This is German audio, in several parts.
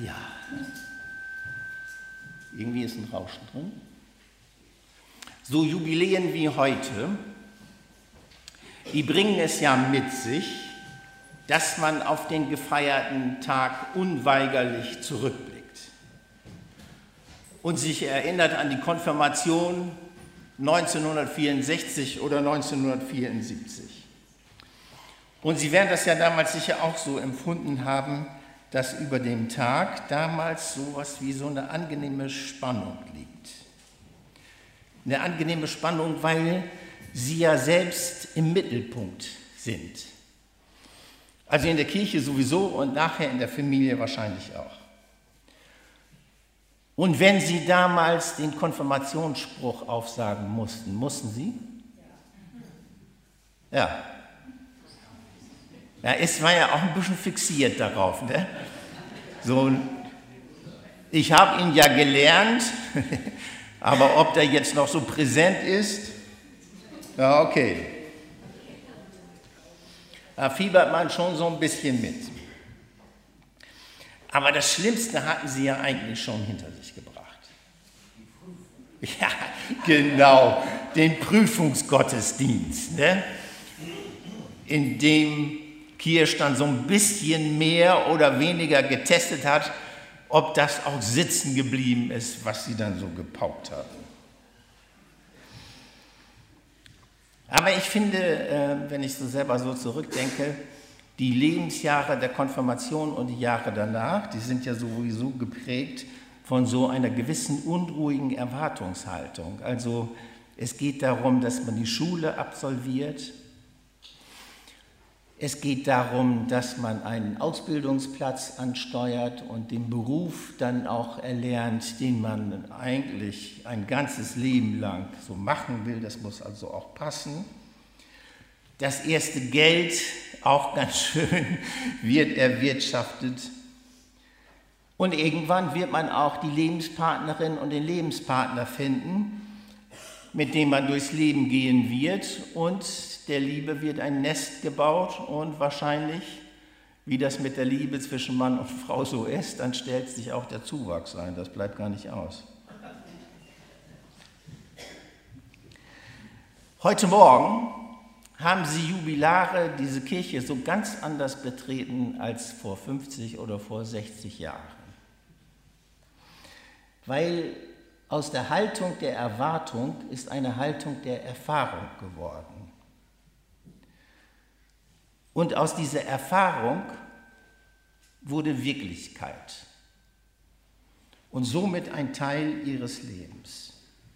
Ja, irgendwie ist ein Rauschen drin. So Jubiläen wie heute, die bringen es ja mit sich, dass man auf den gefeierten Tag unweigerlich zurückblickt und sich erinnert an die Konfirmation 1964 oder 1974. Und Sie werden das ja damals sicher auch so empfunden haben, dass über dem Tag damals sowas wie so eine angenehme Spannung liegt. Eine angenehme Spannung, weil Sie ja selbst im Mittelpunkt sind. Also in der Kirche sowieso und nachher in der Familie wahrscheinlich auch. Und wenn Sie damals den Konfirmationsspruch aufsagen mussten Sie? Ja. Ja, es war ja auch ein bisschen fixiert darauf. Ne? So, ich habe ihn ja gelernt, aber ob der jetzt noch so präsent ist, ja, okay. Da fiebert man schon so ein bisschen mit. Aber das Schlimmste hatten Sie ja eigentlich schon hinter sich gebracht. Ja, genau, den Prüfungsgottesdienst, ne? In dem Kirsch dann so ein bisschen mehr oder weniger getestet hat, ob das auch sitzen geblieben ist, was Sie dann so gepaukt haben. Aber ich finde, wenn ich so selber so zurückdenke, die Lebensjahre der Konfirmation und die Jahre danach, die sind ja sowieso geprägt von so einer gewissen unruhigen Erwartungshaltung. Also es geht darum, dass man die Schule absolviert. Es geht darum, dass man einen Ausbildungsplatz ansteuert und den Beruf dann auch erlernt, den man eigentlich ein ganzes Leben lang so machen will. Das muss also auch passen. Das erste Geld, auch ganz schön, wird erwirtschaftet. Und irgendwann wird man auch die Lebenspartnerin und den Lebenspartner finden, mit dem man durchs Leben gehen wird, und der Liebe wird ein Nest gebaut und wahrscheinlich, wie das mit der Liebe zwischen Mann und Frau so ist, dann stellt sich auch der Zuwachs ein, das bleibt gar nicht aus. Heute Morgen haben Sie Jubilare diese Kirche so ganz anders betreten als vor 50 oder vor 60 Jahren. Weil aus der Haltung der Erwartung ist eine Haltung der Erfahrung geworden. Und aus dieser Erfahrung wurde Wirklichkeit und somit ein Teil ihres Lebens.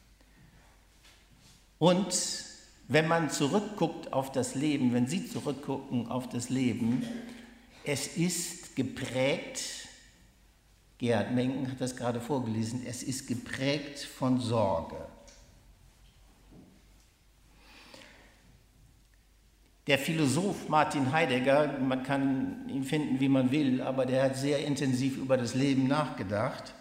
Und wenn man zurückguckt auf das Leben, wenn Sie zurückgucken auf das Leben, es ist geprägt, Gerhard Mencken hat das gerade vorgelesen, es ist geprägt von Sorge. Der Philosoph Martin Heidegger, man kann ihn finden, wie man will, aber der hat sehr intensiv über das Leben nachgedacht.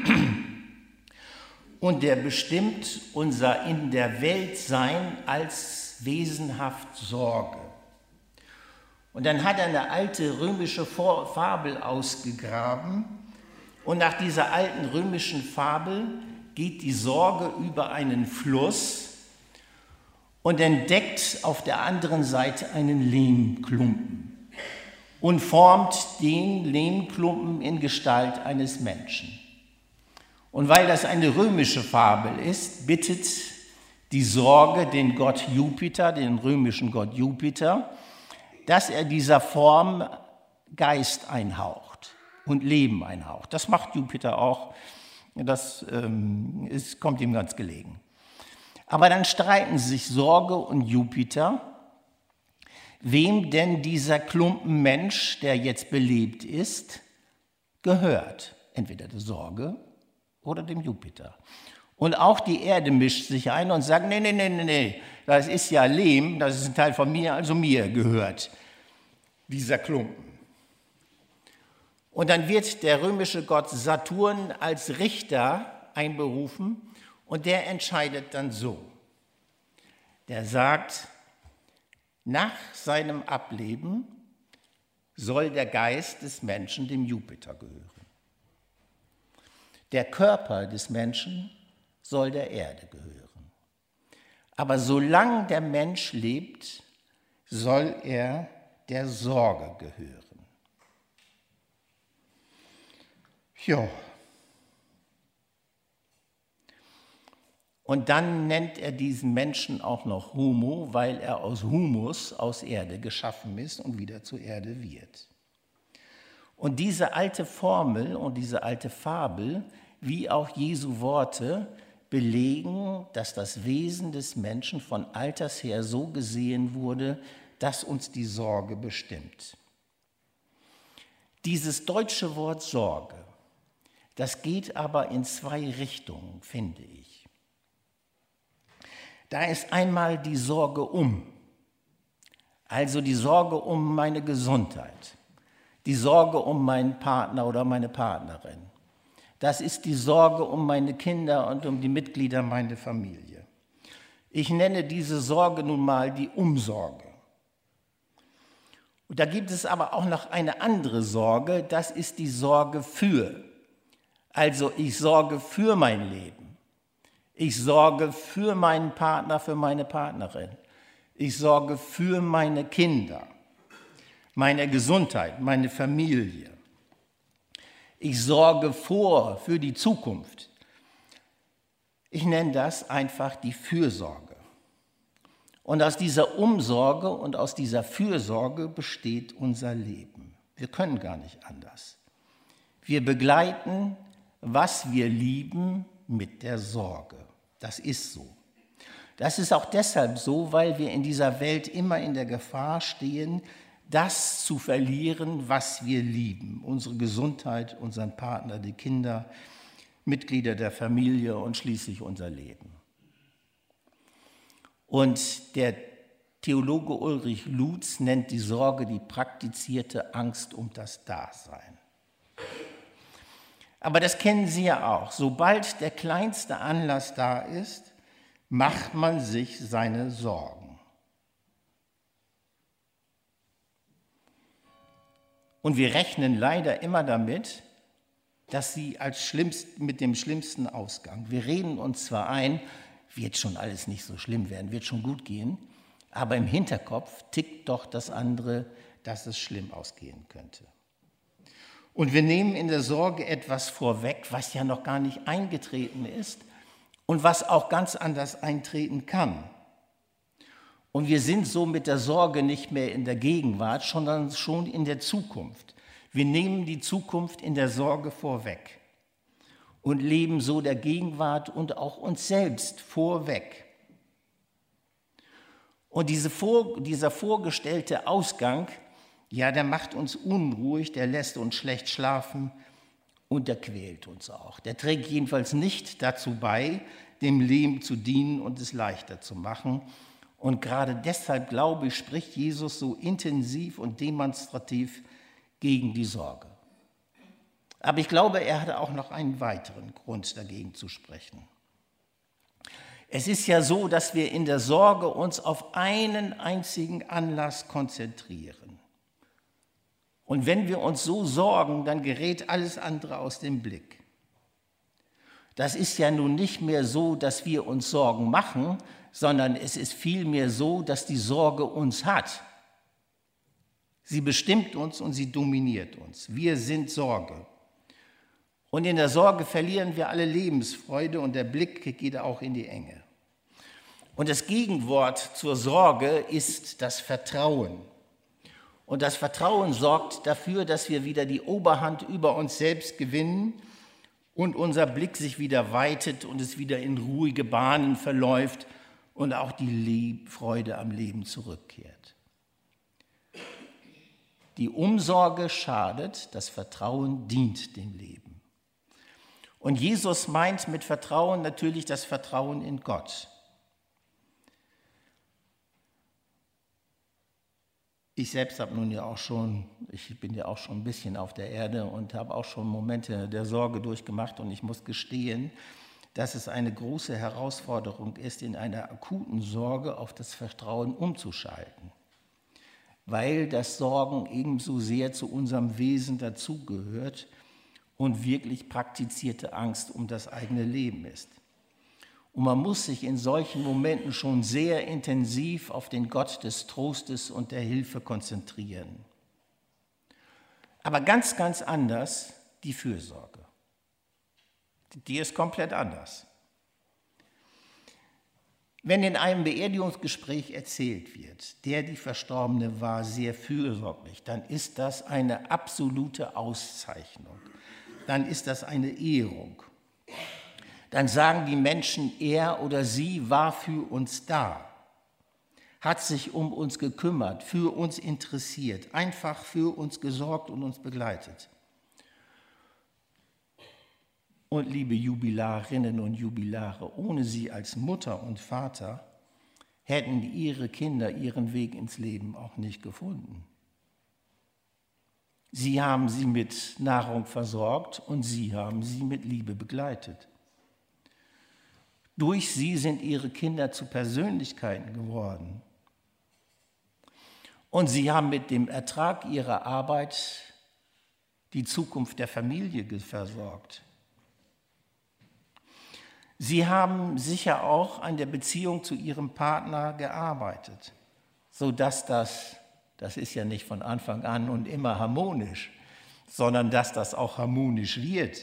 Und der bestimmt unser in der Welt Sein als wesenhaft Sorge. Und dann hat er eine alte römische Fabel ausgegraben. Und nach dieser alten römischen Fabel geht die Sorge über einen Fluss und entdeckt auf der anderen Seite einen Lehmklumpen und formt den Lehmklumpen in Gestalt eines Menschen. Und weil das eine römische Fabel ist, bittet die Sorge den Gott Jupiter, den römischen Gott Jupiter, dass er dieser Form Geist einhaucht und Leben einhaucht. Das macht Jupiter auch, das kommt ihm ganz gelegen. Aber dann streiten sich Sorge und Jupiter, wem denn dieser Klumpen Mensch, der jetzt belebt ist, gehört. Entweder der Sorge oder dem Jupiter. Und auch die Erde mischt sich ein und sagt, nee, das ist ja Lehm, das ist ein Teil von mir, also mir gehört dieser Klumpen. Und dann wird der römische Gott Saturn als Richter einberufen und der entscheidet dann so. Der sagt, nach seinem Ableben soll der Geist des Menschen dem Jupiter gehören. Der Körper des Menschen soll der Erde gehören. Aber solange der Mensch lebt, soll er der Sorge gehören. Ja. Und dann nennt er diesen Menschen auch noch Homo, weil er aus Humus, aus Erde geschaffen ist und wieder zur Erde wird. Und diese alte Formel und diese alte Fabel, wie auch Jesu Worte, belegen, dass das Wesen des Menschen von alters her so gesehen wurde, dass uns die Sorge bestimmt. Dieses deutsche Wort Sorge, das geht aber in zwei Richtungen, finde ich. Da ist einmal die Sorge also die Sorge um meine Gesundheit, die Sorge um meinen Partner oder meine Partnerin. Das ist die Sorge um meine Kinder und um die Mitglieder meiner Familie. Ich nenne diese Sorge nun mal die Umsorge. Und da gibt es aber auch noch eine andere Sorge, das ist die Sorge für. Also ich sorge für mein Leben. Ich sorge für meinen Partner, für meine Partnerin. Ich sorge für meine Kinder, meine Gesundheit, meine Familie. Ich sorge für die Zukunft. Ich nenne das einfach die Fürsorge. Und aus dieser Umsorge und aus dieser Fürsorge besteht unser Leben. Wir können gar nicht anders. Wir begleiten, was wir lieben, mit der Sorge. Das ist so. Das ist auch deshalb so, weil wir in dieser Welt immer in der Gefahr stehen, das zu verlieren, was wir lieben. Unsere Gesundheit, unseren Partner, die Kinder, Mitglieder der Familie und schließlich unser Leben. Und der Theologe Ulrich Lutz nennt die Sorge die praktizierte Angst um das Dasein. Aber das kennen Sie ja auch. Sobald der kleinste Anlass da ist, macht man sich seine Sorgen. Und wir rechnen leider immer damit, dass sie mit dem schlimmsten Ausgang. Wir reden uns zwar ein, wird schon alles nicht so schlimm werden, wird schon gut gehen, aber im Hinterkopf tickt doch das andere, dass es schlimm ausgehen könnte. Und wir nehmen in der Sorge etwas vorweg, was ja noch gar nicht eingetreten ist und was auch ganz anders eintreten kann. Und wir sind so mit der Sorge nicht mehr in der Gegenwart, sondern schon in der Zukunft. Wir nehmen die Zukunft in der Sorge vorweg und leben so der Gegenwart und auch uns selbst vorweg. Und dieser vorgestellte Ausgang, ja, der macht uns unruhig, der lässt uns schlecht schlafen und der quält uns auch. Der trägt jedenfalls nicht dazu bei, dem Leben zu dienen und es leichter zu machen. Und gerade deshalb, glaube ich, spricht Jesus so intensiv und demonstrativ gegen die Sorge. Aber ich glaube, er hatte auch noch einen weiteren Grund dagegen zu sprechen. Es ist ja so, dass wir in der Sorge uns auf einen einzigen Anlass konzentrieren. Und wenn wir uns so sorgen, dann gerät alles andere aus dem Blick. Das ist ja nun nicht mehr so, dass wir uns Sorgen machen, sondern es ist vielmehr so, dass die Sorge uns hat. Sie bestimmt uns und sie dominiert uns. Wir sind Sorge. Und in der Sorge verlieren wir alle Lebensfreude und der Blick geht auch in die Enge. Und das Gegenwort zur Sorge ist das Vertrauen. Und das Vertrauen sorgt dafür, dass wir wieder die Oberhand über uns selbst gewinnen und unser Blick sich wieder weitet und es wieder in ruhige Bahnen verläuft und auch die Freude am Leben zurückkehrt. Die Umsorge schadet, das Vertrauen dient dem Leben. Und Jesus meint mit Vertrauen natürlich das Vertrauen in Gott. Ich selbst bin ja auch schon ein bisschen auf der Erde und habe auch schon Momente der Sorge durchgemacht und ich muss gestehen, dass es eine große Herausforderung ist, in einer akuten Sorge auf das Vertrauen umzuschalten, weil das Sorgen ebenso sehr zu unserem Wesen dazugehört und wirklich praktizierte Angst um das eigene Leben ist. Und man muss sich in solchen Momenten schon sehr intensiv auf den Gott des Trostes und der Hilfe konzentrieren. Aber ganz, ganz anders die Fürsorge. Die ist komplett anders. Wenn in einem Beerdigungsgespräch erzählt wird, die Verstorbene war sehr fürsorglich, dann ist das eine absolute Auszeichnung. Dann ist das eine Ehrung. Dann sagen die Menschen, er oder sie war für uns da, hat sich um uns gekümmert, für uns interessiert, einfach für uns gesorgt und uns begleitet. Und liebe Jubilarinnen und Jubilare, ohne sie als Mutter und Vater hätten ihre Kinder ihren Weg ins Leben auch nicht gefunden. Sie haben sie mit Nahrung versorgt und sie haben sie mit Liebe begleitet. Durch sie sind ihre Kinder zu Persönlichkeiten geworden. Und sie haben mit dem Ertrag ihrer Arbeit die Zukunft der Familie versorgt. Sie haben sicher auch an der Beziehung zu ihrem Partner gearbeitet, sodass das ist ja nicht von Anfang an und immer harmonisch, sondern dass das auch harmonisch wird.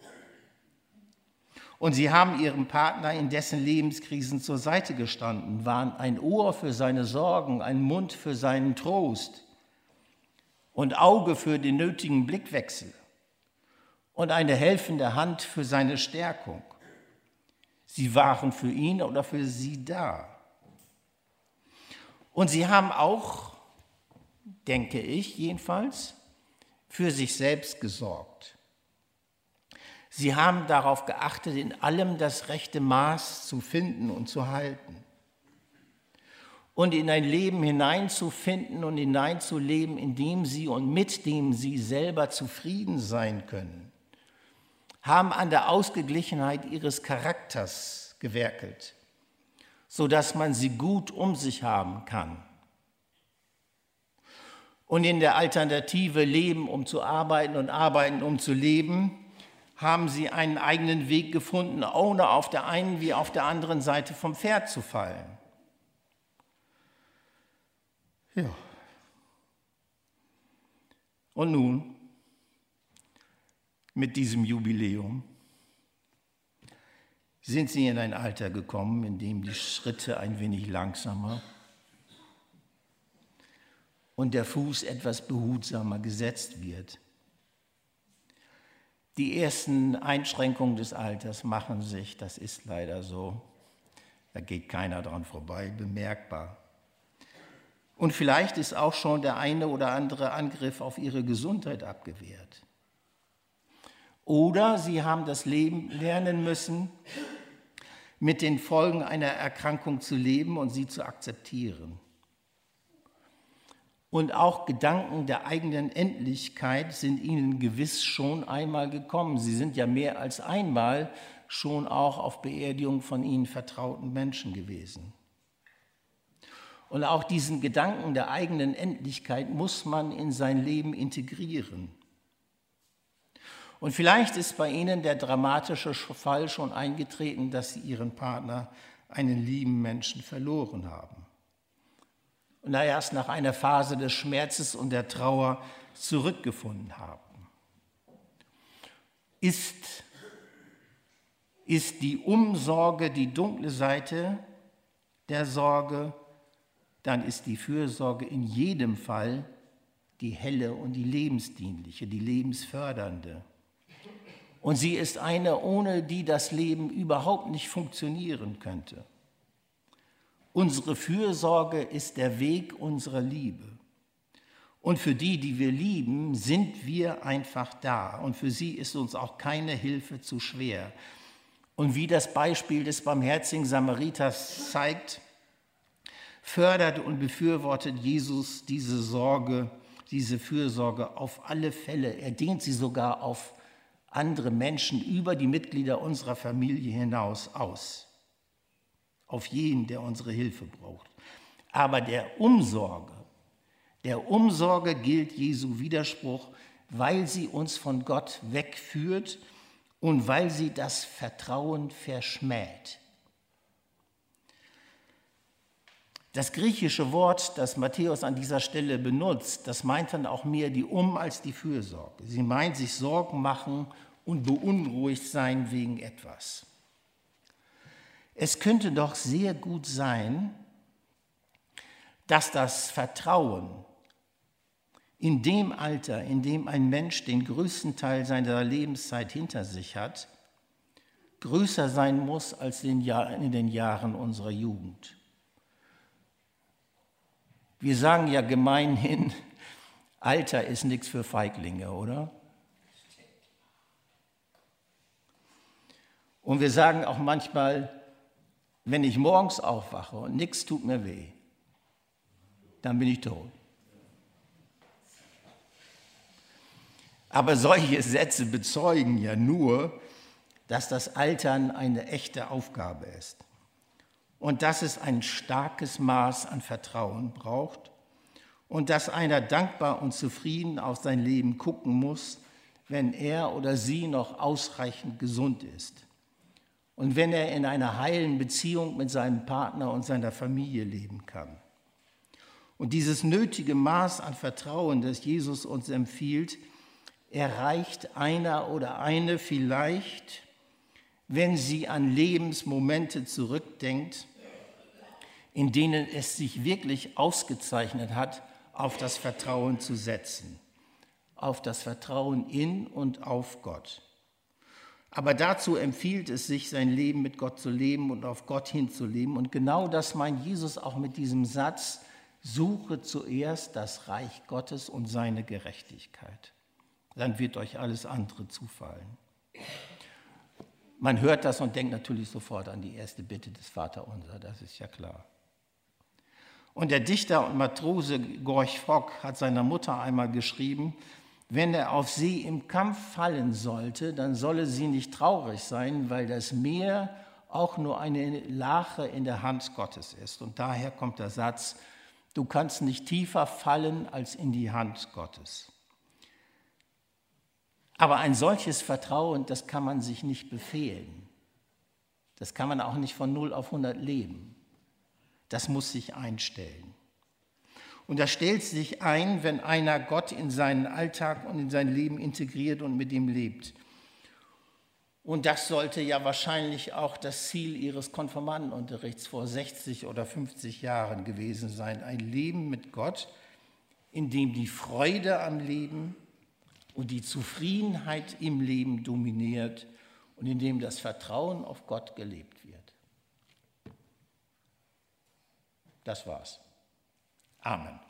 Und sie haben ihrem Partner in dessen Lebenskrisen zur Seite gestanden, waren ein Ohr für seine Sorgen, ein Mund für seinen Trost und Auge für den nötigen Blickwechsel und eine helfende Hand für seine Stärkung. Sie waren für ihn oder für sie da. Und sie haben auch, denke ich jedenfalls, für sich selbst gesorgt. Sie haben darauf geachtet, in allem das rechte Maß zu finden und zu halten. Und in ein Leben hineinzufinden und hineinzuleben, in dem sie und mit dem sie selber zufrieden sein können. Haben an der Ausgeglichenheit ihres Charakters gewerkelt, sodass man sie gut um sich haben kann. Und in der Alternative Leben, um zu arbeiten und Arbeiten, um zu leben, haben sie einen eigenen Weg gefunden, ohne auf der einen wie auf der anderen Seite vom Pferd zu fallen. Ja. Und nun, mit diesem Jubiläum, sind sie in ein Alter gekommen, in dem die Schritte ein wenig langsamer und der Fuß etwas behutsamer gesetzt wird. Die ersten Einschränkungen des Alters machen sich, das ist leider so, da geht keiner dran vorbei, bemerkbar. Und vielleicht ist auch schon der eine oder andere Angriff auf ihre Gesundheit abgewehrt. Oder sie haben das Leben lernen müssen, mit den Folgen einer Erkrankung zu leben und sie zu akzeptieren. Und auch Gedanken der eigenen Endlichkeit sind ihnen gewiss schon einmal gekommen. Sie sind ja mehr als einmal schon auch auf Beerdigung von ihnen vertrauten Menschen gewesen. Und auch diesen Gedanken der eigenen Endlichkeit muss man in sein Leben integrieren. Und vielleicht ist bei Ihnen der dramatische Fall schon eingetreten, dass Sie Ihren Partner, einen lieben Menschen, verloren haben. Und erst nach einer Phase des Schmerzes und der Trauer zurückgefunden haben. Ist die Umsorge die dunkle Seite der Sorge, dann ist die Fürsorge in jedem Fall die helle und die lebensdienliche, die lebensfördernde. Und sie ist eine, ohne die das Leben überhaupt nicht funktionieren könnte. Unsere Fürsorge ist der Weg unserer Liebe. Und für die, die wir lieben, sind wir einfach da. Und für sie ist uns auch keine Hilfe zu schwer. Und wie das Beispiel des barmherzigen Samariters zeigt, fördert und befürwortet Jesus diese Sorge, diese Fürsorge auf alle Fälle. Er dehnt sie sogar auf andere Menschen über die Mitglieder unserer Familie hinaus aus. Auf jeden, der unsere Hilfe braucht. Aber der Umsorge gilt Jesu Widerspruch, weil sie uns von Gott wegführt und weil sie das Vertrauen verschmäht. Das griechische Wort, das Matthäus an dieser Stelle benutzt, das meint dann auch mehr die als die Fürsorge. Sie meint sich Sorgen machen und beunruhigt sein wegen etwas. Es könnte doch sehr gut sein, dass das Vertrauen in dem Alter, in dem ein Mensch den größten Teil seiner Lebenszeit hinter sich hat, größer sein muss als in den Jahren unserer Jugend. Wir sagen ja gemeinhin, Alter ist nichts für Feiglinge, oder? Und wir sagen auch manchmal, wenn ich morgens aufwache und nichts tut mir weh, dann bin ich tot. Aber solche Sätze bezeugen ja nur, dass das Altern eine echte Aufgabe ist und dass es ein starkes Maß an Vertrauen braucht und dass einer dankbar und zufrieden auf sein Leben gucken muss, wenn er oder sie noch ausreichend gesund ist und wenn er in einer heilen Beziehung mit seinem Partner und seiner Familie leben kann. Und dieses nötige Maß an Vertrauen, das Jesus uns empfiehlt, erreicht einer oder eine vielleicht, wenn sie an Lebensmomente zurückdenkt, in denen es sich wirklich ausgezeichnet hat, auf das Vertrauen zu setzen, auf das Vertrauen in und auf Gott. Aber dazu empfiehlt es sich, sein Leben mit Gott zu leben und auf Gott hinzuleben. Und genau das meint Jesus auch mit diesem Satz, suche zuerst das Reich Gottes und seine Gerechtigkeit. Dann wird euch alles andere zufallen. Man hört das und denkt natürlich sofort an die erste Bitte des Vaterunser, das ist ja klar. Und der Dichter und Matrose Gorch Fock hat seiner Mutter einmal geschrieben, wenn er auf sie im Kampf fallen sollte, dann solle sie nicht traurig sein, weil das Meer auch nur eine Lache in der Hand Gottes ist. Und daher kommt der Satz, du kannst nicht tiefer fallen als in die Hand Gottes. Aber ein solches Vertrauen, das kann man sich nicht befehlen. Das kann man auch nicht von 0 auf 100 leben. Das muss sich einstellen. Und das stellt sich ein, wenn einer Gott in seinen Alltag und in sein Leben integriert und mit ihm lebt. Und das sollte ja wahrscheinlich auch das Ziel Ihres Konfirmandenunterrichts vor 60 oder 50 Jahren gewesen sein. Ein Leben mit Gott, in dem die Freude am Leben und die Zufriedenheit im Leben dominiert und in dem das Vertrauen auf Gott gelebt wird. Das war's. Amen.